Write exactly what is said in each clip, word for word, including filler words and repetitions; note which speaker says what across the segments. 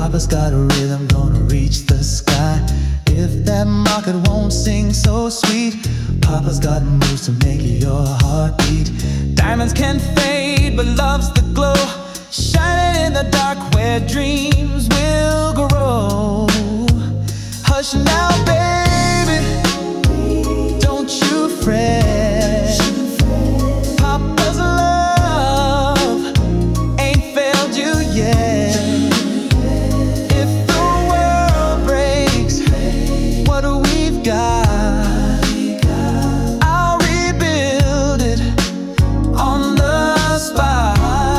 Speaker 1: Papa's got a rhythm gonna reach the sky. If that market won't sing so sweet, Papa's got moves to make your heart beat. Diamonds can fade, but love's the glow, shining in the dark where dreams will grow. Hush now, baby, don't you fret. Papa's love ain't failed you yet. If the world breaks what we've got, I'll rebuild it on the spot.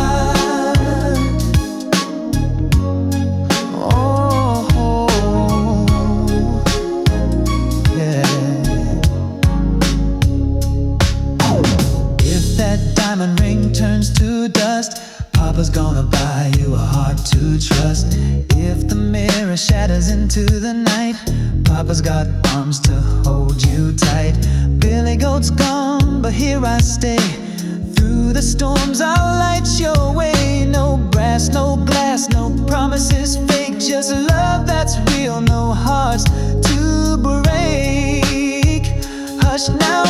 Speaker 1: Diamond ring turns to dust, Papa's gonna buy you a heart to trust. If the mirror shatters into the night, Papa's got arms to hold you tight. Billy Goat's gone, but here I stay. Through the storms I'll light your way. No brass, no glass, no promises fake, just love that's real, no hearts to break. Hush now,